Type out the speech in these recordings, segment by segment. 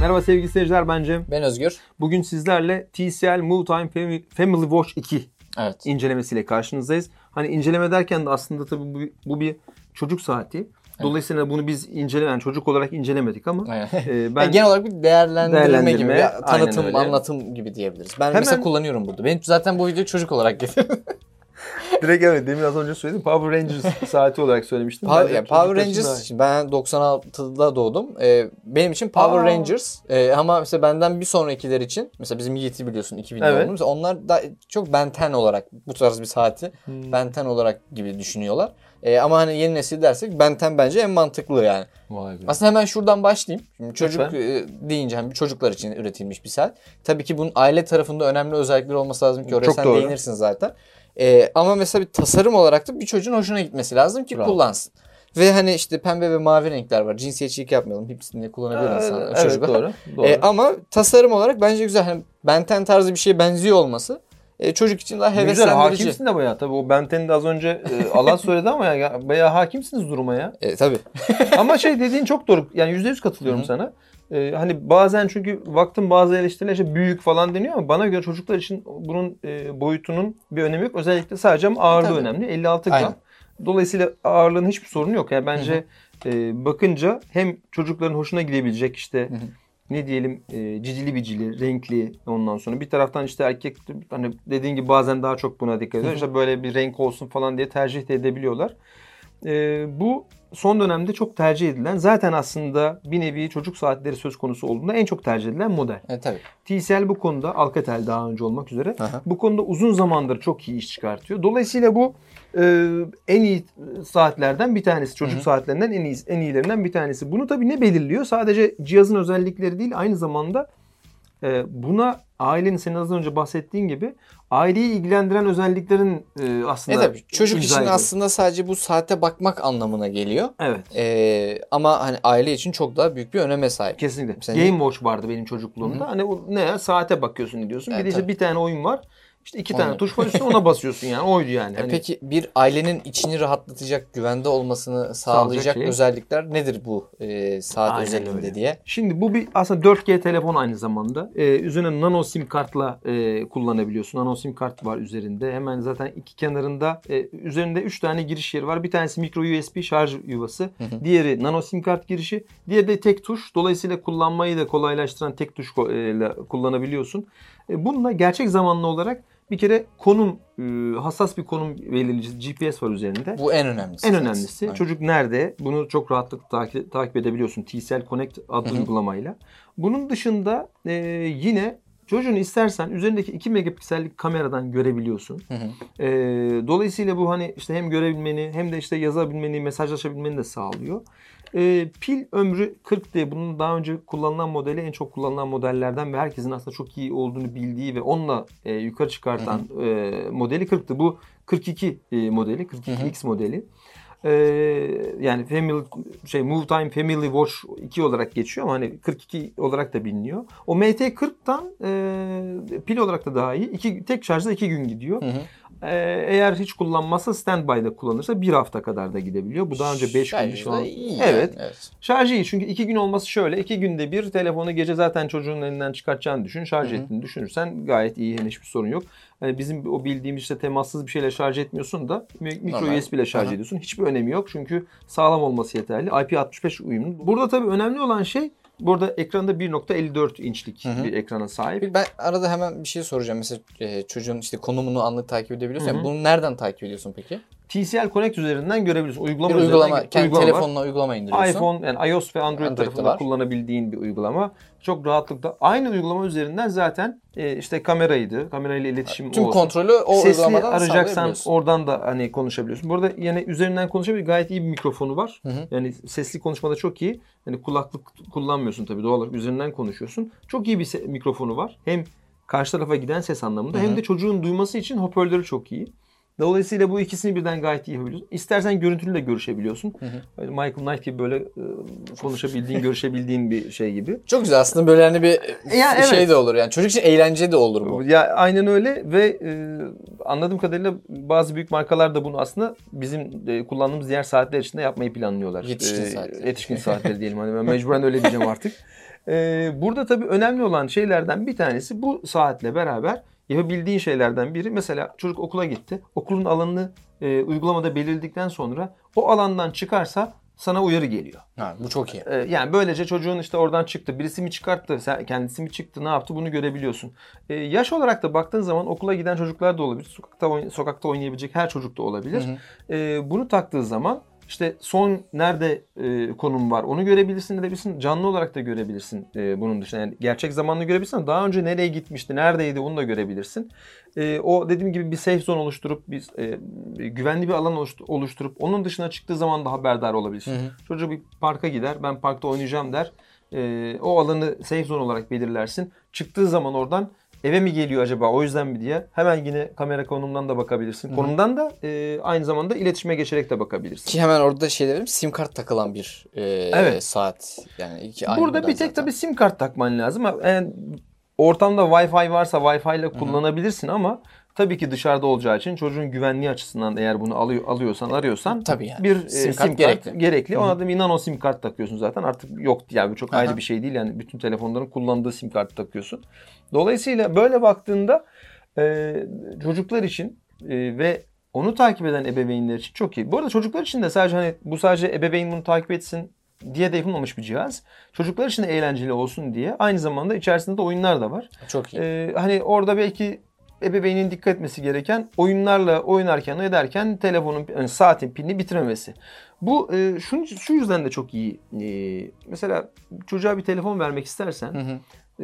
Merhaba sevgili seyirciler, ben Cem. Ben Özgür. Bugün sizlerle TCL Move Time Family Watch 2 incelemesiyle karşınızdayız. Hani inceleme derken de aslında tabii bu bir çocuk saati. Dolayısıyla bunu biz yani çocuk olarak incelemedik ama ben genel olarak bir değerlendirme gibi, bir tanıtım, anlatım gibi diyebiliriz. Ben mesela kullanıyorum burada. Benim zaten bu videoyu çocuk olarak getirdim. Direkt evet, demin az önce söyledim. Power Rangers saati olarak söylemiştim. Power Rangers, ben 96'da doğdum. Benim için Power Rangers ama mesela benden bir sonrakiler için, mesela bizim Yiğit'i biliyorsun 2000'de oldu. Mesela onlar da çok Ben 10 olarak bu tarz bir saati Ben 10 olarak gibi düşünüyorlar. Ama hani yeni nesil dersek Ben 10 bence en mantıklı yani. Vay be. Aslında hemen şuradan başlayayım. Şimdi çocuk deyince hani çocuklar için üretilmiş bir saat. Tabii ki bunun aile tarafında önemli özellikleri olması lazım ki oraya sen değinirsin zaten. Ama mesela bir tasarım olarak da bir çocuğun hoşuna gitmesi lazım ki kullansın. Ve hani işte pembe ve mavi renkler var. Cinsiyetçilik yapmayalım. Hepsini de kullanabilir insan. Evet, doğru. Ama tasarım olarak bence güzel. Hani Ben 10 tarzı bir şeye benziyor olması çocuk için daha heveslendirici. Güzel, hakimsin de bayağı. Tabii o Ben 10'i de az önce Allah söyledi ama ya bayağı hakimsiniz duruma ya. Tabii. Ama dediğin çok doğru. Yani %100 katılıyorum sana. Hani bazen çünkü baktım bazı eleştiriler işte büyük falan deniyor ama bana göre çocuklar için bunun boyutunun bir önemi yok. Özellikle sadece ağırlığı önemli. 56 gram. Aynen. Dolayısıyla ağırlığın hiçbir sorunu yok. Yani bence bakınca hem çocukların hoşuna gidebilecek işte ne diyelim cicili bicili, renkli, ondan sonra bir taraftan işte erkek hani dediğin gibi bazen daha çok buna dikkat ediyor. İşte böyle bir renk olsun falan diye tercih de edebiliyorlar. Bu son dönemde çok tercih edilen, zaten aslında bir nevi çocuk saatleri söz konusu olduğunda en çok tercih edilen model. Tabii. TCL bu konuda, Alcatel daha önce olmak üzere bu konuda uzun zamandır çok iyi iş çıkartıyor. Dolayısıyla bu en iyi saatlerden bir tanesi. Çocuk saatlerinden en iyilerinden bir tanesi. Bunu tabii ne belirliyor? Sadece cihazın özellikleri değil, aynı zamanda buna ailenin, senin az önce bahsettiğin gibi aileyi ilgilendiren özelliklerin aslında tabii. Çocuk için aslında sadece bu saate bakmak anlamına geliyor. Evet. Ama hani aile için çok daha büyük bir öneme sahip. Kesinlikle. Mesela Game Watch vardı benim çocukluğumda. Hani ne saate bakıyorsun diyorsun. Bir de işte bir tane oyun var. İşte 2 tane tuş var üstüne, ona basıyorsun yani. Oydu yani. Peki bir ailenin içini rahatlatacak, güvende olmasını sağlayacak özellikler nedir bu saat özelliğinde diye? Şimdi bu bir aslında 4G telefon aynı zamanda. Üzerine nano sim kartla kullanabiliyorsun. Nano sim kart var üzerinde. Hemen zaten iki kenarında üzerinde 3 tane giriş yeri var. Bir tanesi micro USB şarj yuvası. Diğeri nano sim kart girişi. Diğeri de tek tuş. Dolayısıyla kullanmayı da kolaylaştıran tek tuşla kullanabiliyorsun. Bununla gerçek zamanlı olarak bir kere konum, hassas bir konum belirleyicisi GPS var üzerinde. Bu en önemlisi. En önemlisi. Evet. Çocuk nerede? Bunu çok rahatlıkla takip edebiliyorsun TCL Connect adlı uygulamayla. Bunun dışında yine çocuğunu istersen üzerindeki 2 megapiksellik kameradan görebiliyorsun. Dolayısıyla bu hani işte hem görebilmeni hem de işte yazabilmeni, mesajlaşabilmeni de sağlıyor. Pil ömrü 40 diye, bunun daha önce kullanılan modeli en çok kullanılan modellerden ve herkesin aslında çok iyi olduğunu bildiği ve onunla yukarı çıkartan modeli 40'tı. Bu 42 modeli, 42X modeli. Yani Move Time Family Watch 2 olarak geçiyor ama hani 42 olarak da biliniyor. O MT40'tan pil olarak da daha iyi. Tek şarjda 2 gün gidiyor. Eğer hiç kullanmazsa standby'da kullanırsa 1 hafta kadar da gidebiliyor. Bu daha önce 5 gündü şu an. Evet. Şarjı iyi çünkü 2 gün olması şöyle. 2 günde bir telefonu gece zaten çocuğun elinden çıkartacağını düşün. Şarj ettiğini düşünürsen gayet iyi. Hiçbir sorun yok. Yani bizim o bildiğimiz işte temassız bir şeyle şarj etmiyorsun da micro USB ile şarj ediyorsun. Hiçbir önemi yok çünkü sağlam olması yeterli. IP65 uyumlu. Burada tabii önemli olan şey, burada ekranda 1.54 inçlik bir ekrana sahip. Ben arada hemen bir şey soracağım. Mesela çocuğun işte konumunu anlık takip edebiliyorsun. Yani bunu nereden takip ediyorsun peki? TCL Connect üzerinden görebiliyorsun. Kendi telefonuna uygulama indiriyorsun. iPhone, yani iOS ve Android tarafında kullanabildiğin bir uygulama. Çok rahatlıkla. Aynı uygulama üzerinden zaten işte kamerayla iletişim tüm olsun. kontrolü o sesli uygulamadan arayacaksan oradan da hani konuşabiliyorsun. Burada yani üzerinden konuşabilir, gayet iyi bir mikrofonu var. Yani sesli konuşmada çok iyi. Yani kulaklık kullanmıyorsun tabii, doğal olarak üzerinden konuşuyorsun. Çok iyi bir mikrofonu var. Hem karşı tarafa giden ses anlamında hem de çocuğun duyması için hoparlörü çok iyi. Dolayısıyla bu ikisini birden gayet iyi yapabiliyorsun. İstersen görüntülü de görüşebiliyorsun. Böyle Michael Knight gibi böyle konuşabildiğin, görüşebildiğin bir şey gibi. Çok güzel aslında, böyle hani bir şey de olur yani. Çocuk için eğlence de olur bu. Ya aynen öyle ve anladığım kadarıyla bazı büyük markalar da bunu aslında bizim kullandığımız diğer saatler içinde yapmayı planlıyorlar. Yetişkin saatleri. Yetişkin saatleri diyelim. Hani ben mecburen öyle diyeceğim artık. Burada tabii önemli olan şeylerden bir tanesi bu saatle beraber yapabildiğin şeylerden biri. Mesela çocuk okula gitti. Okulun alanını uygulamada belirledikten sonra o alandan çıkarsa sana uyarı geliyor. Ha, bu çok iyi. Yani böylece çocuğun işte oradan çıktı. Birisi mi çıkarttı, kendisi mi çıktı, ne yaptı bunu görebiliyorsun. Yaş olarak da baktığın zaman okula giden çocuklar da olabilir. Sokakta oynayabilecek her çocuk da olabilir. Bunu taktığı zaman işte son nerede konum var onu görebilirsin. Canlı olarak da görebilirsin bunun dışında. Yani gerçek zamanlı görebilirsin. Daha önce nereye gitmişti, neredeydi onu da görebilirsin. O dediğim gibi bir safe zone oluşturup güvenli bir alan oluşturup onun dışına çıktığı zaman da haberdar olabilirsin. Çocuğu bir parka gider, ben parkta oynayacağım der. O alanı safe zone olarak belirlersin. Çıktığı zaman oradan eve mi geliyor acaba, o yüzden mi diye hemen yine kamera konumdan da bakabilirsin. Konumdan da aynı zamanda iletişime geçerek de bakabilirsin. Ki hemen orada şey dedim, sim kart takılan bir evet. Saat. Yani burada bir tek tabii sim kart takman lazım. Yani ortamda Wi-Fi varsa Wi-Fi ile kullanabilirsin ama tabii ki dışarıda olacağı için çocuğun güvenliği açısından eğer bunu arıyorsan tabii yani. Bir sim kart gerekli. Ona da bir nano sim kart takıyorsun zaten. Artık yok yani, bu çok ayrı bir şey değil. Yani bütün telefonların kullandığı sim kartı takıyorsun. Dolayısıyla böyle baktığında çocuklar için ve onu takip eden ebeveynler için çok iyi. Bu arada çocuklar için de sadece ebeveyn bunu takip etsin diye de yapılmamış bir cihaz. Çocuklar için de eğlenceli olsun diye aynı zamanda içerisinde de oyunlar da var. Çok iyi. Hani orada belki ebeveynin dikkat etmesi gereken, oyunlarla oynarken telefonun, yani saatin pilini bitirmemesi. Bu şu yüzden de çok iyi. Mesela çocuğa bir telefon vermek istersen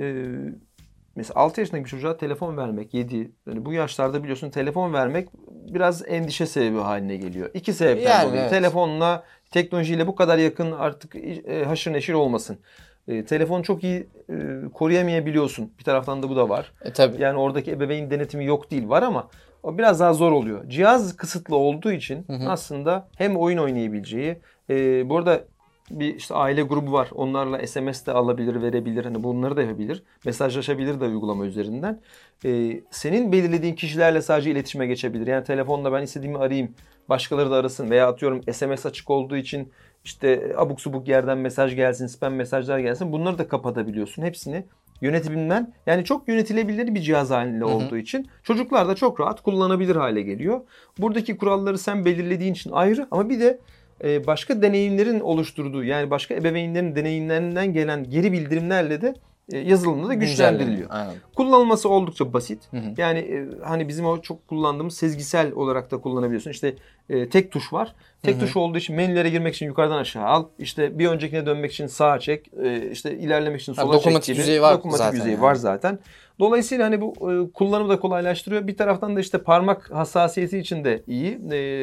mesela 6 yaşındaki bir çocuğa telefon vermek, 7, yani bu yaşlarda biliyorsun telefon vermek biraz endişe sebebi haline geliyor. İki sebepten dolayı. Evet. Telefonla, teknolojiyle bu kadar yakın artık haşır neşir olmasın. Telefonu çok iyi koruyamayabiliyorsun. Bir taraftan da bu da var. Tabii. Yani oradaki ebeveyn denetimi yok değil, var ama o biraz daha zor oluyor. Cihaz kısıtlı olduğu için aslında hem oyun oynayabileceği, bu arada bir işte aile grubu var. Onlarla SMS de alabilir, verebilir. Hani bunları da yapabilir. Mesajlaşabilir de uygulama üzerinden. Senin belirlediğin kişilerle sadece iletişime geçebilir. Yani telefonla ben istediğimi arayayım, başkaları da arasın veya atıyorum SMS açık olduğu için işte abuk subuk yerden mesaj gelsin, spam mesajlar gelsin. Bunları da kapatabiliyorsun. Hepsini yönetebilmen, yani çok yönetilebilir bir cihaz halinde olduğu için çocuklar da çok rahat kullanabilir hale geliyor. Buradaki kuralları sen belirlediğin için ayrı, ama bir de başka deneyimlerin oluşturduğu, yani başka ebeveynlerin deneyimlerinden gelen geri bildirimlerle de yazılımda da güçlendiriliyor. Kullanılması oldukça basit. Yani hani bizim o çok kullandığımız sezgisel olarak da kullanabiliyorsun. İşte tek tuş var. Tek tuş olduğu için menülere girmek için yukarıdan aşağı al. İşte bir öncekine dönmek için sağa çek. İşte ilerlemek için sola çek gibi. Dokunmatik yüzeyi var zaten. Dolayısıyla hani bu kullanımı da kolaylaştırıyor. Bir taraftan da işte parmak hassasiyeti için de iyi.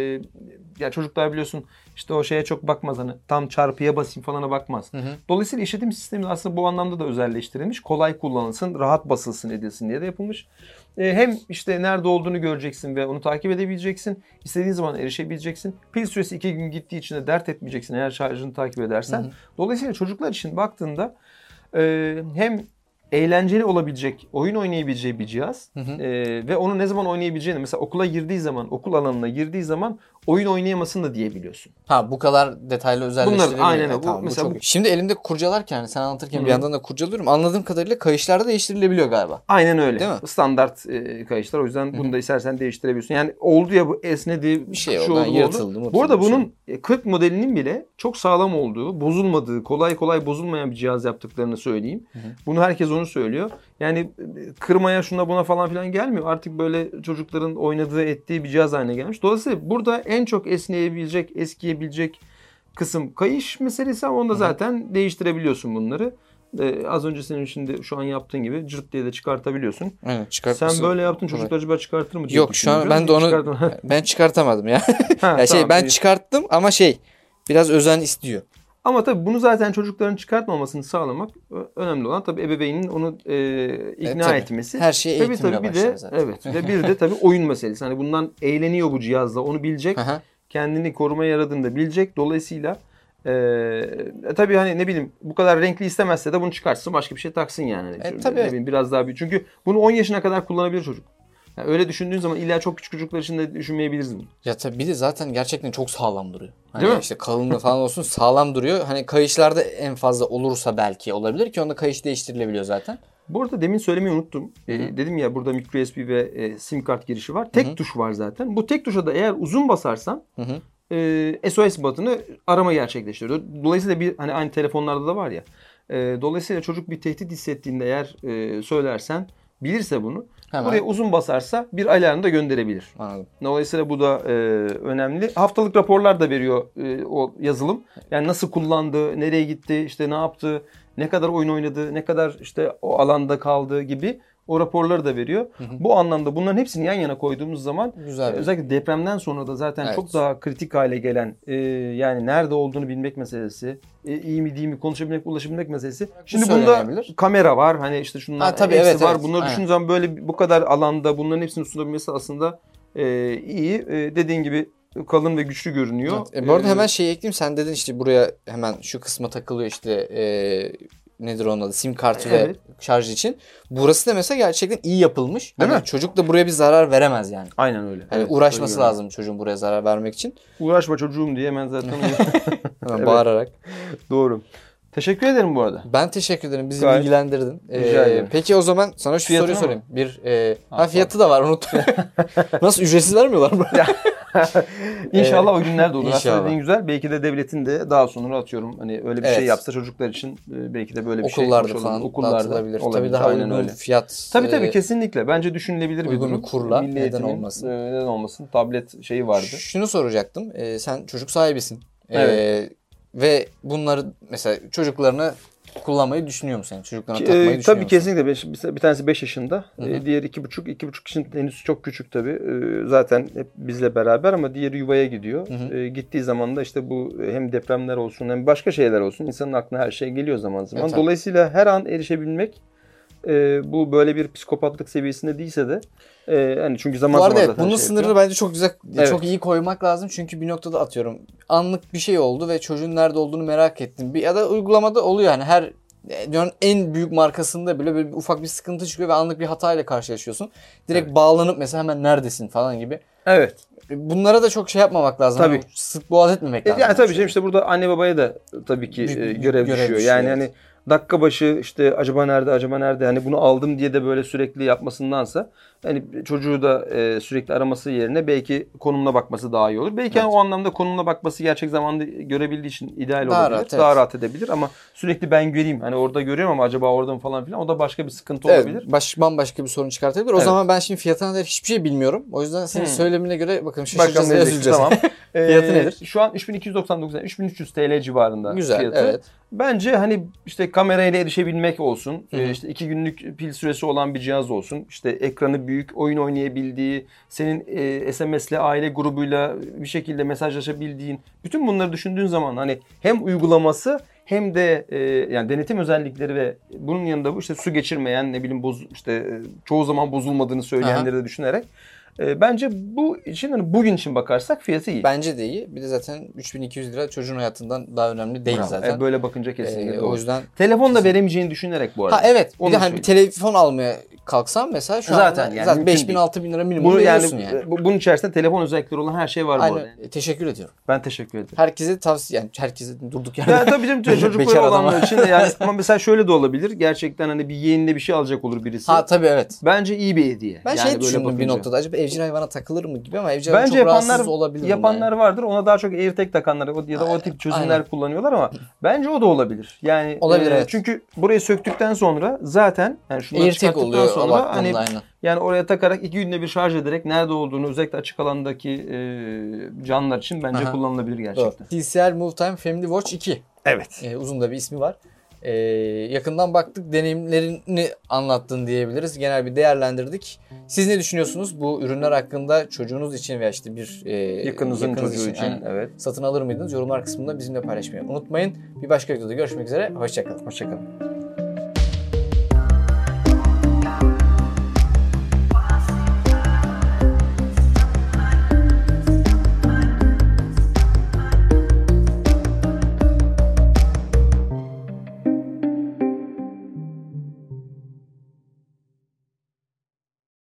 Ya çocuklar biliyorsun işte o şeye çok bakmaz, hani tam çarpıya basayım falana bakmaz. Dolayısıyla işletim sistemi aslında bu anlamda da özelleştirilmiş. Kolay kullanılsın, rahat basılsın, edilsin diye de yapılmış. Hem işte nerede olduğunu göreceksin ve onu takip edebileceksin. İstediğin zaman erişebileceksin. Pil süresi 2 gün gittiği için de dert etmeyeceksin eğer şarjını takip edersen. Dolayısıyla çocuklar için baktığında hem eğlenceli olabilecek, oyun oynayabileceği bir cihaz ve onu ne zaman oynayabileceğini, mesela okula girdiği zaman, okul alanına girdiği zaman oyun oynayamasın da diyebiliyorsun. Ha, bu kadar detaylı özelleştirebiliyor. Bunlar aynen öyle. Tamam, mesela şimdi elimde kurcalarken, sen anlatırken bir yandan da kurcalıyorum. Anladığım kadarıyla kayışlarda değiştirilebiliyor galiba. Aynen öyle. Değil mi? Standart kayışlar, o yüzden bunu da istersen değiştirebiliyorsun. Yani oldu ya, bu esnedi, bir şey oldu, yırtıldı. Bu arada bunun 40 modelinin bile çok sağlam olduğu, bozulmadığı, kolay kolay bozulmayan bir cihaz yaptıklarını söyleyeyim. Bunu herkes onu söylüyor. Yani kırmaya, şuna buna falan filan gelmiyor. Artık böyle çocukların oynadığı, ettiği bir cihaz haline gelmiş. Dolayısıyla burada en çok esneyebilecek, eskiyebilecek kısım kayış meselesi, ama onda zaten değiştirebiliyorsun bunları. Az önce senin şimdi şu an yaptığın gibi cırt diye de çıkartabiliyorsun. Evet, sen böyle yaptın, çocuklar acaba çıkartır mı diye. Yok, şu an ben de onu ben çıkartamadım ya. Ben çıkarttım ama biraz özen istiyor. Ama tabii bunu zaten çocukların çıkartmamasını sağlamak önemli olan tabii ebeveynin onu ikna etmesi. Her şey eğitimle başlar zaten. Evet. Ve bir de tabii oyun meselesi. Hani bundan eğleniyor bu cihazla, onu bilecek. Kendini korumaya yaradığını da bilecek. Dolayısıyla tabii hani ne bileyim bu kadar renkli istemezse de bunu çıkarsın, başka bir şey taksın yani. Tabii. Ne bileyim, biraz daha büyük. Çünkü bunu 10 yaşına kadar kullanabilir çocuk. Yani öyle düşündüğün zaman illa çok küçük çocuklar için de düşünmeyebiliriz bunu. Ya tabii bir de zaten gerçekten çok sağlam duruyor. Hani değil mi? İşte kalınlığı falan olsun sağlam duruyor. Hani kayışlarda en fazla olursa belki olabilir ki onda kayış değiştirilebiliyor zaten. Bu arada demin söylemeyi unuttum. Dedim ya burada microUSB ve sim kart girişi var. Tek tuş var zaten. Bu tek tuşa da eğer uzun basarsan SOS button'ı arama gerçekleştiriyor. Dolayısıyla bir hani aynı telefonlarda da var ya. Dolayısıyla çocuk bir tehdit hissettiğinde eğer söylersen, bilirse bunu, hemen buraya uzun basarsa bir alarm da gönderebilir. Anladım. Dolayısıyla bu da önemli. Haftalık raporlar da veriyor o yazılım. Yani nasıl kullandı, nereye gitti, işte ne yaptı, ne kadar oyun oynadı, ne kadar işte o alanda kaldı gibi o raporları da veriyor. Bu anlamda bunların hepsini yan yana koyduğumuz zaman özellikle depremden sonra da zaten çok daha kritik hale gelen yani nerede olduğunu bilmek meselesi, iyi mi değil mi konuşabilmek, ulaşabilmek meselesi. Şimdi bunda kamera var, hani işte şunlar hepsi var. Bunları düşündüğün zaman böyle bu kadar alanda bunların hepsini sunabilmesi aslında iyi. Dediğin gibi kalın ve güçlü görünüyor. Evet. Bu arada hemen şey ekleyeyim. Sen dedin işte buraya hemen şu kısma takılıyor işte nedir onun adı? Sim kartı ve şarj için. Burası da mesela gerçekten iyi yapılmış. Değil mi? Çocuk da buraya bir zarar veremez yani. Aynen öyle. Yani uğraşması lazım çocuğun buraya zarar vermek için. Uğraşma çocuğum diye hemen zaten hemen bağırarak. Doğru. Teşekkür ederim bu arada. Ben teşekkür ederim. Bizi bilgilendirdin. Peki o zaman sana şu soruyu sorayım. Fiyatı da var, unuttum. Nasıl, ücretsiz vermiyorlar mı? İnşallah o günler de olur. Aslında dediğin güzel. Belki de devletin de daha sonra atıyorum hani öyle bir şey yapsa çocuklar için belki de böyle bir okullarda şey falan okullarda olabilir. Tabii daha uygun fiyat. Tabii kesinlikle. Bence düşünülebilir bir durum. Kurla neden olmasın. Neden olmasın. Tablet şeyi vardı. Şunu soracaktım. Sen çocuk sahibisin. Ve bunları mesela çocuklarını kullanmayı düşünüyor musun? Çocuklarına takmayı düşünüyor musun? Tabii kesinlikle. Bir tanesi 5 yaşında. Diğeri 2,5. 2,5 için henüz çok küçük tabii. Zaten hep bizle beraber ama diğeri yuvaya gidiyor. Gittiği zaman da işte bu hem depremler olsun hem başka şeyler olsun. İnsanın aklına her şey geliyor zaman zaman. Evet, dolayısıyla her an erişebilmek bu böyle bir psikopatlık seviyesinde değilse de hani çünkü zaman bu arada zaman bunun sınırını bence çok güzel, çok iyi koymak lazım. Çünkü bir noktada atıyorum anlık bir şey oldu ve çocuğun nerede olduğunu merak ettim. Ya da uygulamada oluyor yani her dünyanın en büyük markasında bile böyle ufak bir sıkıntı çıkıyor ve anlık bir hatayla karşılaşıyorsun. Direkt bağlanıp mesela hemen neredesin falan gibi. Evet. Bunlara da çok şey yapmamak lazım. Tabii. Yani sık boğaz etmemek lazım. Yani tabii işte burada anne babaya da tabii ki görev düşüyor. Yani hani dakika başı işte acaba nerede hani bunu aldım diye de böyle sürekli yapmasındansa hani çocuğu da sürekli araması yerine belki konumuna bakması daha iyi olur. Belki o anlamda konumuna bakması gerçek zamanda görebildiği için ideal olabilir. Daha rahat edebilir ama sürekli ben göreyim hani orada görüyorum ama acaba orada mı falan filan o da başka bir sıkıntı olabilir. Bambaşka bir sorun çıkartabilir. O zaman ben şimdi fiyatına da hiçbir şey bilmiyorum. O yüzden senin söylemine göre bakalım şaşıracağız ve üzüleceğiz. Tamam. Fiyatı nedir? Şu an 3299 yani 3300 TL civarında güzel, fiyatı. Evet. Bence hani işte kamerayla erişebilmek olsun. İşte 2 günlük pil süresi olan bir cihaz olsun. İşte ekranı büyük, oyun oynayabildiği, senin SMS'le aile grubuyla bir şekilde mesajlaşabildiğin. Bütün bunları düşündüğün zaman hani hem uygulaması hem de yani denetim özellikleri ve bunun yanında bu işte su geçirmeyen ne bileyim çoğu zaman bozulmadığını söyleyenleri de düşünerek bence bu için hani bugün için bakarsak fiyatı iyi. Bence de iyi. Bir de zaten 3200 lira çocuğun hayatından daha önemli değil zaten. Böyle bakınca kesinlikle doğru. O yüzden telefon da veremeyeceğini düşünerek bu arada. Evet. Bir de hani bir telefon almaya kalksam mesela şu zaten 5000-6000 lira minimum veriyorsun yani. Bunun içerisinde telefon özellikleri olan her şey var bu arada. Teşekkür ediyorum. Ben teşekkür ederim. Herkese tavsiye herkese durduk yerde. Ya tabii canım çocukları olanlar için de yani ama mesela şöyle de olabilir. Gerçekten hani bir yeğenine bir şey alacak olur birisi. Tabii evet. Bence iyi bir hediye. Ben yani düşündüm bir noktada. Acaba evcil hayvana takılır mı gibi ama evcil hayvan çok rahatsız olabilir. Yapanlar vardır. Ona daha çok AirTag takanlar ya da o tip çözümler kullanıyorlar ama bence o da olabilir. Yani olabilir evet. Çünkü burayı söktükten sonra zaten yani şunları çıkarttıktan sonra hani yani oraya takarak 2 günde bir şarj ederek nerede olduğunu özellikle açık alandaki canlılar için bence kullanılabilir gerçekten. TCL Move Time Family Watch 2. Evet. Uzun da bir ismi var. Yakından baktık, deneyimlerini anlattın diyebiliriz. Genel bir değerlendirdik. Siz ne düşünüyorsunuz bu ürünler hakkında? Çocuğunuz için veya işte bir yakınınızın çocuğu için evet. Satın alır mıydınız? Yorumlar kısmında bizimle paylaşmayı unutmayın. Bir başka videoda görüşmek üzere. Hoşçakalın. Hoşçakalın.